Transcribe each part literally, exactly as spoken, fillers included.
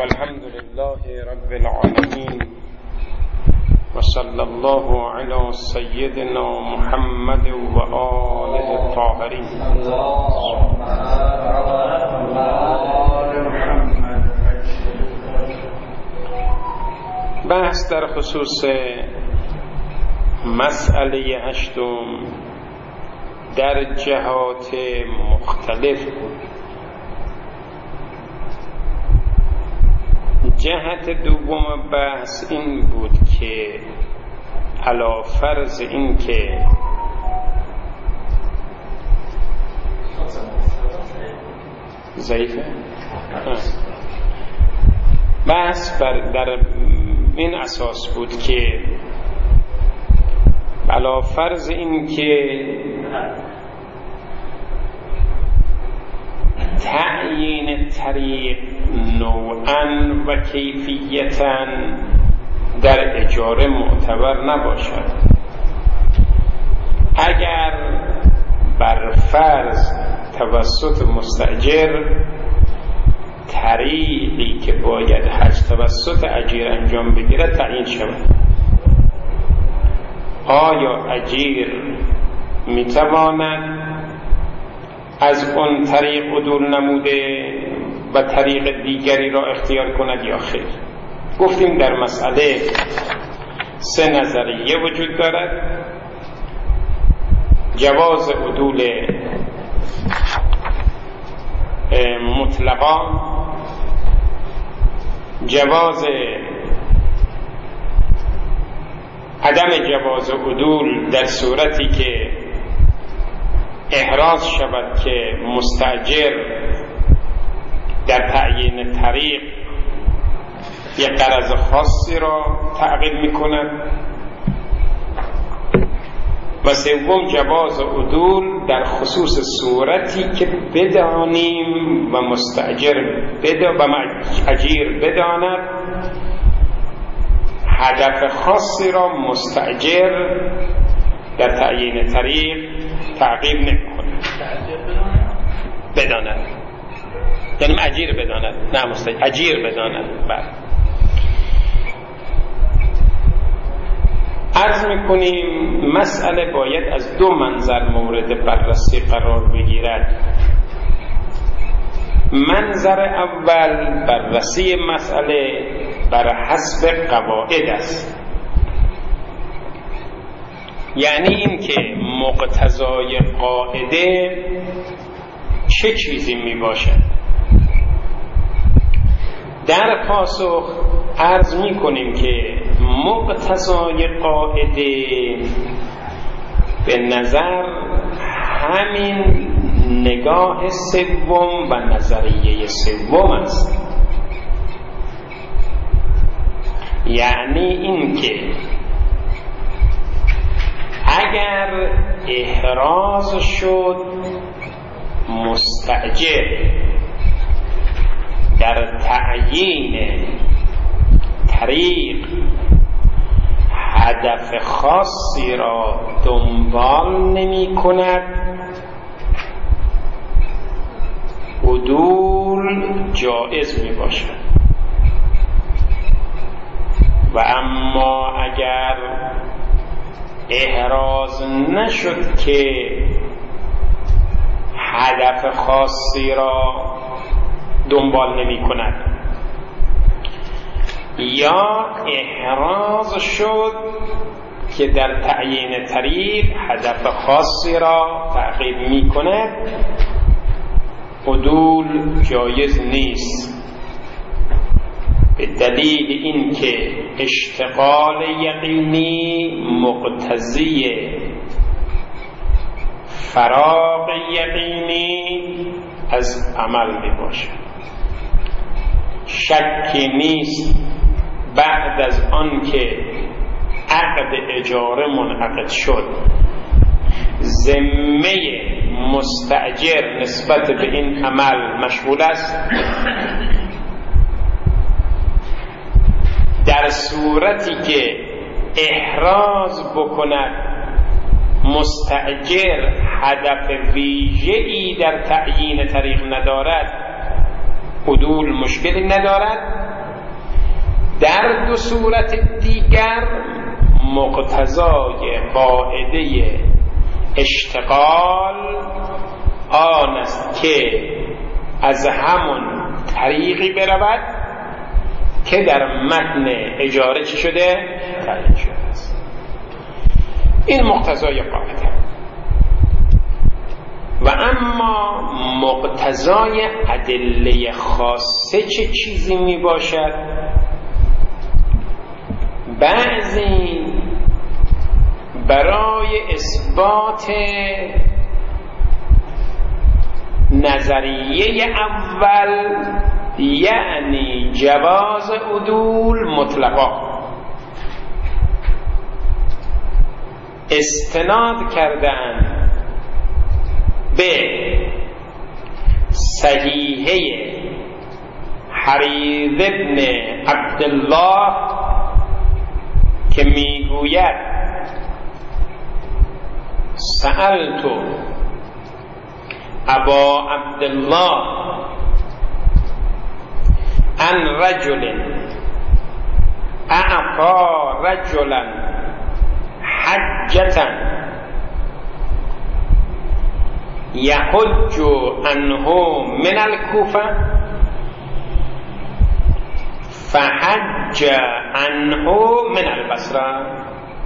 والحمد لله رب العالمين وصلى الله على سيدنا محمد وآله الطاهرين. بحث در خصوص مسئله هشتم در جهات مختلف بود. جهت دوم بحث این بود که علی فرض این که ضعیفه بحث بر در این اساس بود که علی فرض این که تعیین طریق نوعاً و کیفیتاً در اجاره معتبر نباشد. اگر بر فرض توسط مستأجر طریقی که باید حج توسط اجیر انجام بگیرد تعیین شود، آیا اجیر میتواند از اون طریق عدول نموده و طریق دیگری را اختیار کند یا خیر؟ گفتیم در مسئله سه نظریه وجود دارد: جواز عدول مطلقا، جواز عدم جواز عدول در صورتی که احراز شود که مستأجر در تعیین طریق یک غرض خاصی را تعقیب می کند، و سوم جواز عدول در خصوص صورتی که بدانیم و مستأجر بدان و اجیر بداند هدف خاصی را مستأجر در تعیین طریق تعقیب نمی کند. بداند یعنی اجیر بداند، نه مستأجر، اجیر بداند. بعد عرض میکنیم مسئله باید از دو منظر مورد بررسی قرار بگیرد. منظر اول بررسی مسئله بر حسب قواعد است، یعنی این که مقتضای قاعده چه چیزی می باشد. در پاسخ عرض می کنیم که مقتضای قاعده به نظر همین نگاه سوم و نظریه سوم است، یعنی این که اگر احراز شد مستأجر در تعیین طریق هدف خاصی را دنبال نمی کند، عدول جائز می باشد. و اما اگر احراز نشد که هدف خاصی را دنبال نمی کند، یا احراز شد که در تعیین طریق هدف خاصی را تعقیب می کند، عدول جایز نیست، به دلیل اینکه اشتغال یقینی مقتضی فراغ یقینی از عمل می باشد. شکی نیست بعد از آن که عقد اجاره منعقد شد ذمه مستأجر نسبت به این عمل مشغول است. در صورتی که احراز بکند مستأجر هدف ویژه‌ای در تعیین طریق ندارد، عدول مشکلی ندارد، در دو صورت دیگر مقتضای قاعده اشتغال آن است که از همون طریقی برود که در متن اجاره چی شده؟ تعیین شده است. این مقتضای قاعده. و اما مقتضای ادله خاصه چه چیزی می باشد؟ بعضی برای اثبات نظریه اول یعنی جواز عدول مطلقا استناد کردن به صحیحه حریث ابن عبدالله که میگوید سألت ابا عبدالله عن رجل اعطى رجلا حجة يحج عنه من الكوفة فحج عنه من البصره.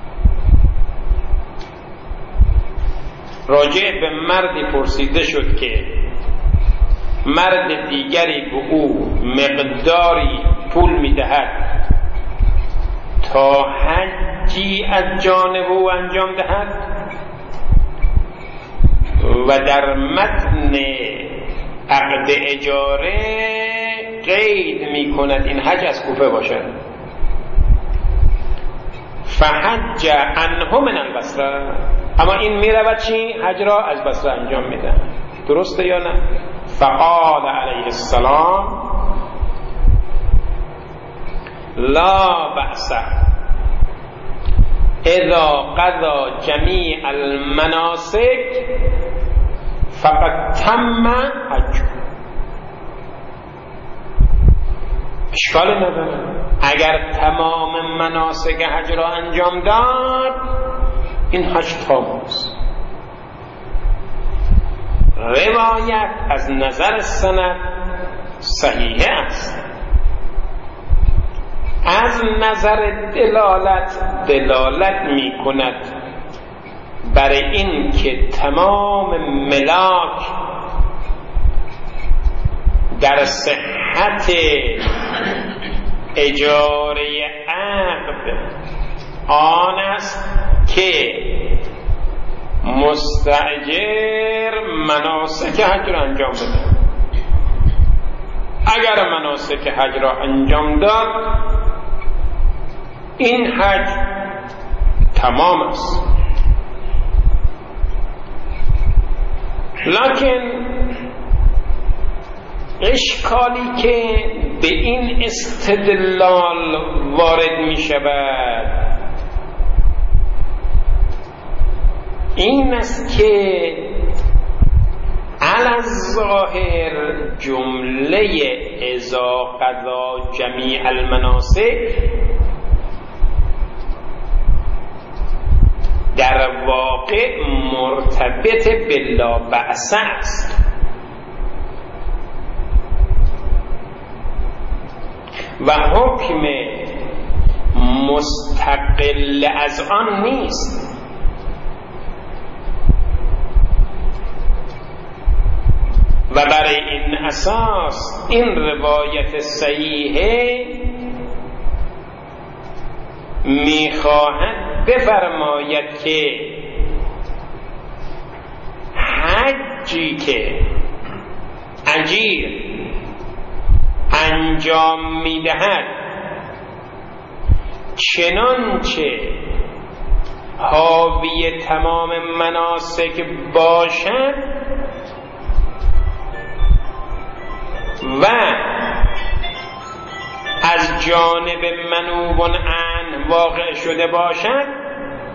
راجع به مردی پرسیده شد که مرد دیگری به او مقداری پول میدهد تا حجی از جانب او انجام دهد و در متن عقد اجاره قید می کند این حج از کوفه باشد. فحج عنه من البصره، اما این می رود چی؟ حج را از بصره انجام می دهد. درسته یا نه؟ فقال علیه السلام لا بأس اذا قضى جمیع المناسک فقد تم حج. اشکال نداره اگر تمام مناسک حج را انجام داد این حج تمام است. روایت از نظر سند صحیح است، از نظر دلالت دلالت می کند برای این که تمام ملاک در صحت اجاره عقد آن است که مستأجر مناسک حج را انجام بده. اگر مناسک حج را انجام داد این حج تمام است. لکن اشکالی که به این استدلال وارد می شود این است که علی الظاهر جمله اذا قضا جمیع المناسک در واقع مرتبط بلا بأس است و حکم مستقل از آن نیست. و برای این اساس این روایت صحیحه میخواهد بفرماید که حجی که اجیر انجام میدهد چنانچه حاوی تمام مناسک باشد و از جانب منوب عنه واقع شده باشد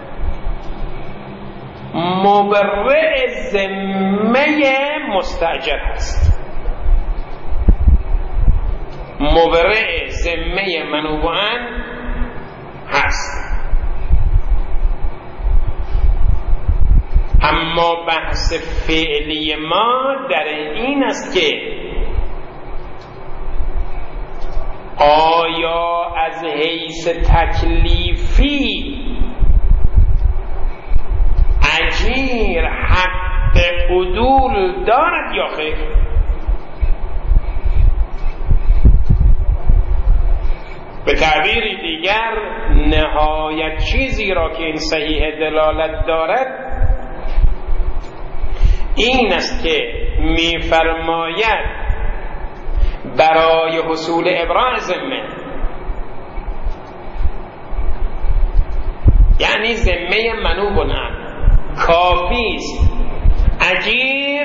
مبرئ ذمه مستأجر است. مبرئ ذمه ذمه منوعاً هست. اما بحث فعلی ما در این است که آیا از حیث تکلیفی اجیر حق عدول دارد یا خیر؟ به تعبیر دیگر نهایت چیزی را که این صحیح دلالت دارد این است که می‌فرماید برای حصول ابراء ذمه، یعنی ذمه منوب عنه، کافی است اجیر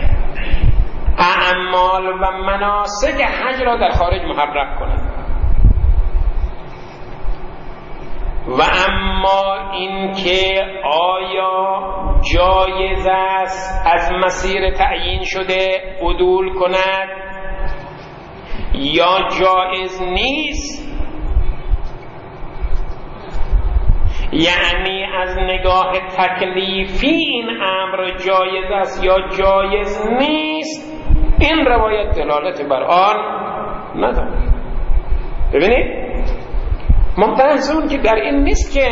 اعمال و مناسک حج را در خارج محقق کند. و اما این که آیا جایز است از مسیر تعیین شده عدول کند یا جایز نیست، یعنی از نگاه تکلیفی این امر جایز است یا جایز نیست، این روایت دلالت بر آن ندارد. ببینید ما بحث اون که در این نیست که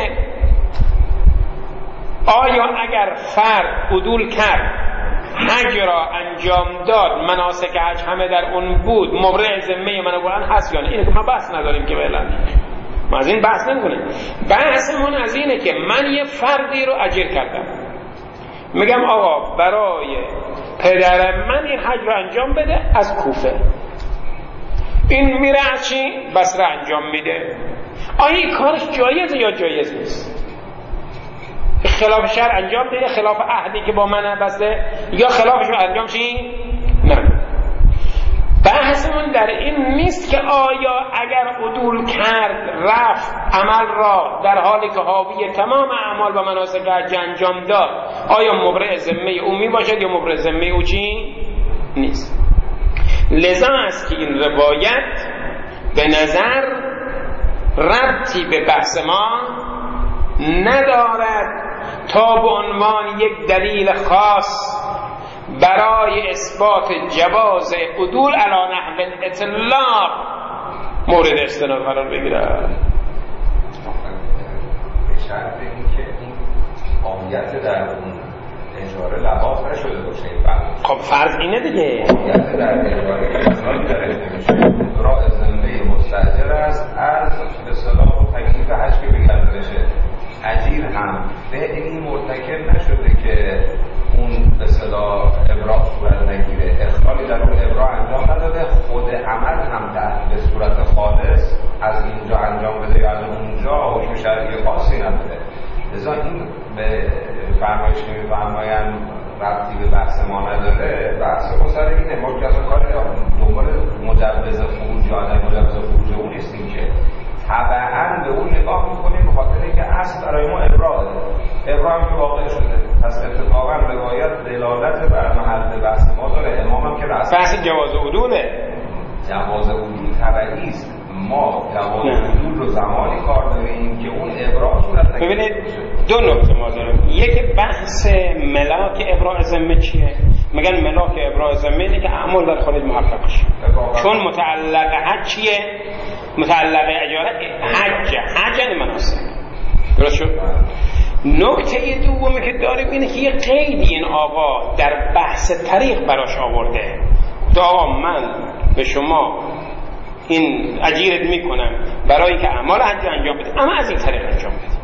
آیا اگر فرد عدول کرد حج را انجام داد مناسک حج همه در اون بود مبرئ ذمه منوعاً هست یا نه، اینه که ما بحث نداریم که فعلا ما از این بحث نمی‌کنیم. بحثمون از اینه که من یه فردی رو اجیر کردم، میگم آقا برای پدر من این حج رو انجام بده از کوفه، این میره از چی؟ بصره انجام میده. آیا این کارش جایزه یا جایز نیست؟ خلاف شرع انجام ده، خلاف عهدی که با من بسته، یا خلافش رو انجام چی؟ نه. بحثمون در این نیست که آیا اگر عدول کرد رفت عمل را در حالی که حاوی تمام اعمال و مناسک حج انجام داد آیا مبرئ ذمه او می باشد یا مبرئ ذمه او چی؟ نیست. لذا است که این روایت به نظر ربطی به بحث ما ندارد تا به عنوان یک دلیل خاص برای اثبات جواز عدول علی نحو الاطلاق مورد استناد قرار بگیرد. به شرط اینکه این عامیت در اون اجاره لحاظ نشده باشه. خب فرض اینه دیگه، عامیت در اجاره کسانی در نمیشه را ذمه مستاجر است از به اصطلاح تکلیف حج که بگرده بشه. اجیر هم فعلی مرتکب نشده که اون به اصطلاح ابراء صورت نگیره، اخلالی در اون ابراء انجام نداده، خود عمل هم در به صورت خالص از اینجا انجام بده یا از اونجا حکم شرعی خاصی نداره. لذا این به فرمایش که می‌فرمایند ربطی به بحث ما نداره. بحث ما سر اینه ما که کار دنبال مجوز خروج یا عدم مجوز خروج اون نیستیم که طبعاً به اون نگاه میکنیم به خاطر اینکه اصل برای ما ابراءه، ابراء هم که واقع شده، پس اتفاقاً روایت دلالت بر محل بحث ما داره. امام هم که رسم بحث جواز عدوله، جواز عدول طبعی است. ما جواز عدول رو زمانی کار داریم که اون ابراء صورت نگیره. ببینید دو نکته ما داریم، یک بحث ملاک ابراء ذمه چیه؟ میگن ملاک ابراء ذمه اینه که اعمال در خارج محقق شه، چون متعلق حج چیه؟ متعلق اجاره حج، حج یعنی مناسک. درست شد؟ نکته دومی که داریم اینه که یه قیدی این آقا در بحث طریق براش آورده. تو آقا من به شما این اجیرت میکنم برای که اعمال حج انجام بده، اما از این طریق انجام بده.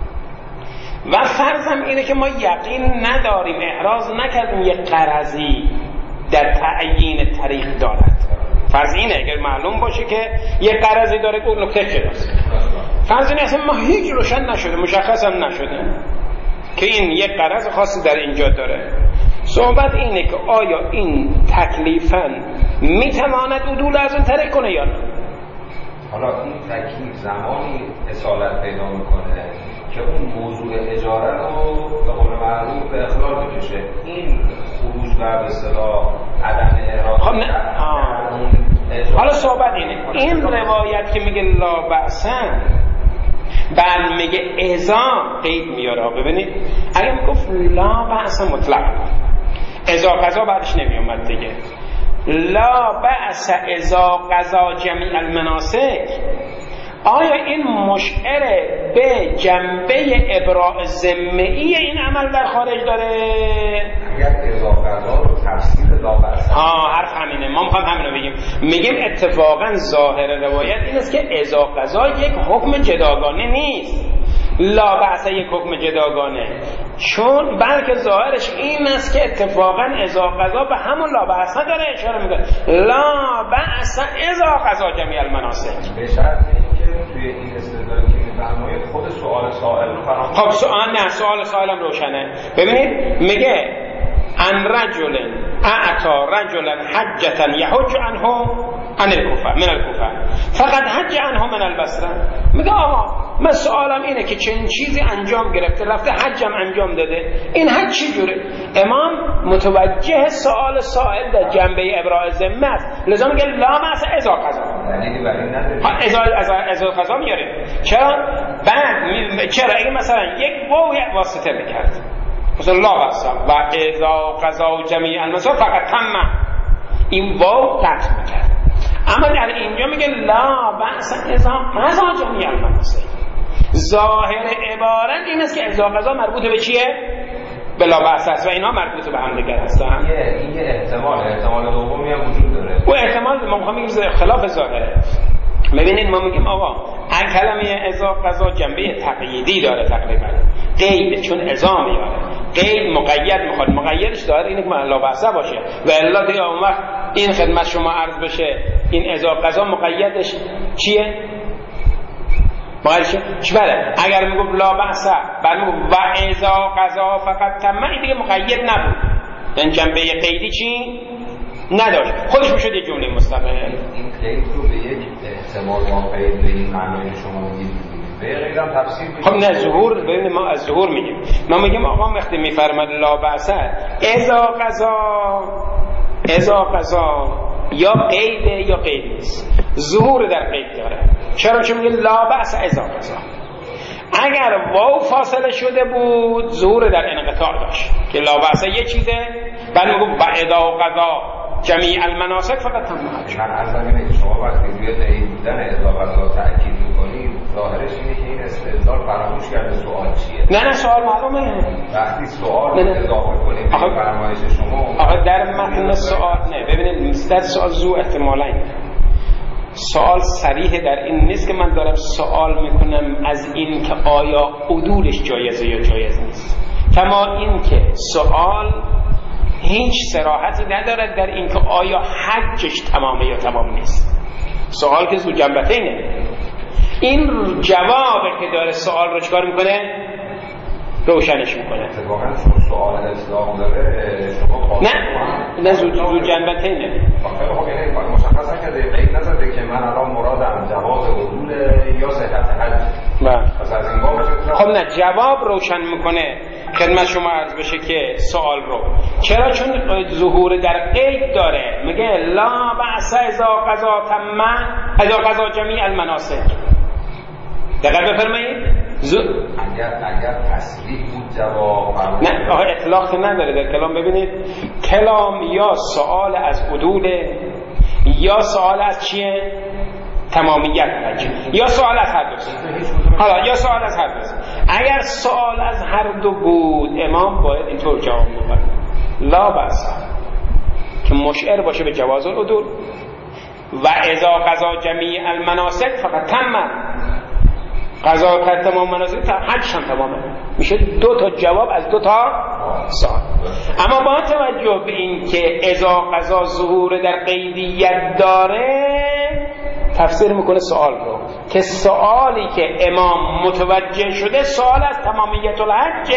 و فرضم اینه که ما یقین نداریم، احراز نکردیم یه غرضی در تعیین طریق دارد. فرض اینه اگر معلوم باشه که یه غرضی داره که اون نکته چراست. فرض اینه اصلا ما هیچ روشن نشده، مشخص هم نشده که این یک غرض خاصی در اینجا داره. صحبت اینه که آیا این تکلیفاً میتواند عدول از اون طریق کنه یا نه؟ حالا این تکلیف زمانی اصالت پیدا میکنه که اون موضوع اجاره رو به قول معروف به اخلال بکشه. این خروج و به اصطلاح عدم احراز خب نه. حالا صحبت اینه این روایت که میگه لا بأسن بعد میگه ازا قید میاره. ببینید اگه میگفت لا بأس مطلق ازا قضا بعدش نمیومد دیگه. لا بأس ازا قضا جمیع المناسک، آیا این مشعر به جنبه ابراء ذمه‌ای این عمل در خارج داره؟ اگر ازا قضا رو تفسیر لا بأس ها حرف همینه، ما میخوام همین رو بگیم. میگیم اتفاقا ظاهر روایت این است که ازا قضا یک حکم جداگانه نیست، لا بأس یک حکم جداگانه، چون بلکه ظاهرش این است که اتفاقا ازا قضا به همون لا بأس داره اشاره میکنه. لا بأس ازا قضا جمیع المناسک، به شرط اینکه توی این استدلالی که میفرمایید خود سوال سائل رو فراموش. خب سوال نه، سوال سائلم روشنه. ببینید میگه ان رجل اعطا رجلا حجتا یحج عنه عن الکوفه من الکوفه فقط حج عنه من البصره. میگه آقا من سوالم اینه که چنین چیزی انجام گرفته رفته حجم انجام داده، این حج چی جوره؟ امام متوجه سوال سائل در جنبه ابراء ذمه است، لذا میگه لا بأس ازا قضا. دلیلی برای این نداره. ازا ازا ازا قضا میاره. چرا؟ بعد چرا اگه مثلا یک واو یک واسطه میکرد مثلا لا بأس و ازا قضا جمیع المناسک فقط تم، این واو قطع میکرد. اما در اینجا میگه لا بأس ازا قضا جمیع المناسک. ظاهر عبارت این است که ازا قضا مربوط به چیه؟ به لا بأس است و اینا مربوط به هم دیگر هستن. این یه احتمال احتمال دومی هم وجود داره. و احتمال ما میخوام بگیم خلاف ظاهره. ببینید ما میگیم آقا این کلمه ازا قضا جنبه تقییدی داره تقریبا، قید چون ازا میاره، قید مقید میخواد، مقیدش داره اینه که لا بأس باشه و الا دیگه اون وقت این خدمت شما عرض بشه این ازا قضا مقیدش چیه؟ مقیدش چی بله؟ اگر میگفت لا بأس بعد میگفت و ازا قضا فقط تم، این دیگه مقید نبود، این جنبه قیدی چی؟ نداشت، خودش میشد یه جمله مستقل. این قید رو به یک احتمال ما قید به این معنی شما میگید به غیرم تفسیر بگید. خب نه ظهور، ببینید ما از ظهور میگیم، ما میگیم آقا وقتی میفرماد لا بأس ازا قضا ازا قضا یا قیده یا قید نیست، ظهور در قید داره. چرا؟ چون میگه لا بأس ازا قضا. اگر واو فاصله شده بود ظهور در انقطاع داشت که لا بأس یه چیزه، بعد میگه بعد قضا جمیع المناسک فقط تم حج. من از زمینه که شما وقتی روی قید بودن ازا قضا تأکید میکنید ظاهرش اینه که این استدلال فراموش کرده سوال چیه. نه نه سوال معلومه. وقتی سوال رو اضافه کنید به فرمایش شما آقا در متن سوال نه، ببینید در سوال زو احتمالاً سوال صریح در این نیست که من دارم سوال میکنم از این که آیا عدولش جایزه یا جایز نیست، کما این که سوال هیچ صراحتی ندارد در این که آیا حجش تمامه یا تمام نیست. سوال که زو جنبتینه، این جوابه که داره سوال رو چکار میکنه؟ روشنش میکنه. واقعا چون سوال اسلام داره شما نه نه زو زو جنبتینه. خیلی خب یعنی مشخصا که قید نزده که من الان مرادم جواز عدول یا صحت حج. بله. پس از این باب خب نه جواب روشن میکنه خدمت شما عرض بشه که سوال رو چرا؟ چون ظهور در قید داره، میگه لا بأس ازا قضا تم ازا قضا جمیع المناسک. دقیق بفرمایید. ز... اگر اگر تصریح بود جواب نه آقا اطلاق نداره در کلام. ببینید کلام یا سوال از عدول یا سوال از چیه؟ تمامیت حج، یا سوال از هر دو. حالا یا سوال از هر دو. اگر سوال از هر دو بود امام باید اینطور جواب می‌داد لا بأس که مشعر باشه به جواز العدول و اذا قضا جمیع المناسک فقط تم، قضا کرد تمام مناسک حج هم تمامه، میشه دو تا جواب از دو تا سوال. اما با توجه به این که اذا قضا ظهور در قیدیت داره تفسیر میکنه سوال رو که سوالی که امام متوجه شده سوال از تمامیت الحج.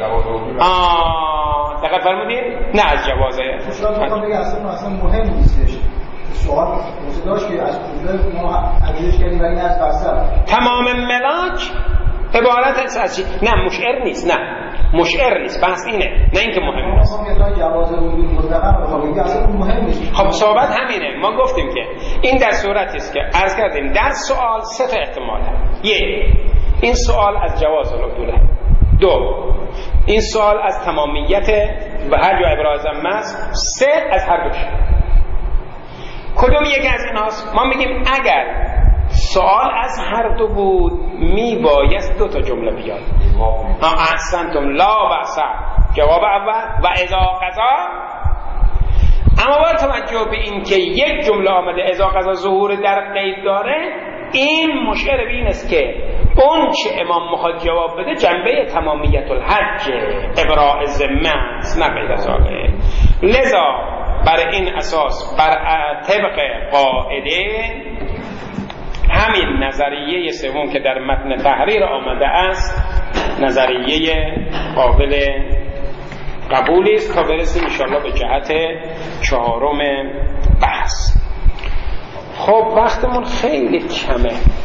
آه دقیق فرمودید؟ نه از جوازه. شما بگه اصلا اصلا مهم نیستش سوال داشت که از کجا ما ادریش کردیم ولی از فلسفه تمام ملاک عبارت از چی؟ نه مشعر نیست، نه مشعر نیست، بحث اینه، نه اینکه مهم نیست. جواز وجود مطلقاً رو بگیم اصلا مهم نیست. خب صحبت همینه. ما گفتیم که این در صورتی است که عرض کردیم در سوال سه تا احتمال هست. یک، این سوال از جواز العدول. دو، این سوال از تمامیت و هر جا ابراز است. سه، از هر دوش. کدوم یکی از ایناست؟ ما میگیم اگر سوال از هر دو بود میبایست دو تا جمله بیاد. ها احسنتم، لا بأس، جواب اول، و اذا قضا. اما با توجه به این که یک جمله آمده اذا قضا ظهور در قید داره، این مشعر به این است که اون چه امام میخواد جواب بده جنبه تمامیت الحج، ابراء ذمه است، نه غیر از آنه. لذا بر این اساس بر طبق قاعده همین نظریه سوم که در متن تحریر آمده است نظریه قابل قبولی است تا برسیم انشاءالله به جهت چهارم بحث. خب وقتمون خیلی کمه.